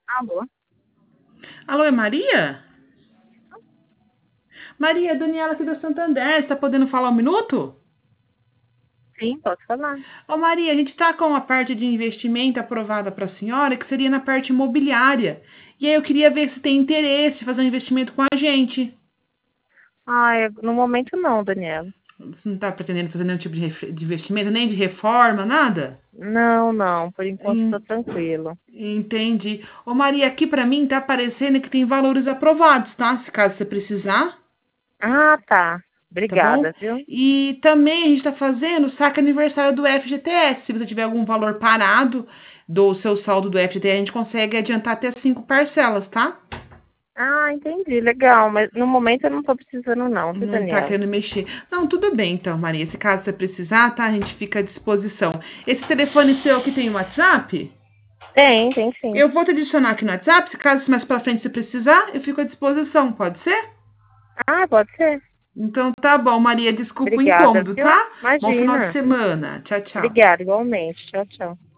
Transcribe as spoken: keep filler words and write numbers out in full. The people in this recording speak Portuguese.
Alô? Alô, é Maria? Maria, é Daniela aqui do Santander. Você tá podendo falar um minuto? Sim, posso falar. Ô Maria, a gente está com a parte de investimento aprovada para a senhora, que seria na parte imobiliária. E aí eu queria ver se tem interesse em fazer um investimento com a gente. Ah, eu- no momento não, Daniela. Você não está pretendendo fazer nenhum tipo de, ref- de investimento, nem de reforma, nada? Não, não, por enquanto estou En- tranquilo. Entendi. Ô Maria, aqui para mim tá aparecendo que tem valores aprovados, tá? Se caso você precisar. Ah, tá. Tá bom? Obrigada, viu? E também a gente está fazendo o saque aniversário do F G T S. Se você tiver algum valor parado do seu saldo do F G T S, a gente consegue adiantar até cinco parcelas, tá? Ah, entendi, legal. Mas no momento eu não estou precisando não, viu, Não tá Daniela? querendo mexer. Não, tudo bem então, Maria. Se caso você precisar, tá? A gente fica à disposição. Esse telefone seu aqui tem WhatsApp? Tem, tem sim. Eu vou te adicionar aqui no WhatsApp. Se caso mais pra frente você precisar, eu fico à disposição. Pode ser? Ah, pode ser. Então tá bom, Maria. Desculpa o Obrigada, incômodo, viu? tá? Bom final de Imagina. semana. Tchau, tchau. Obrigada, igualmente. Tchau, tchau.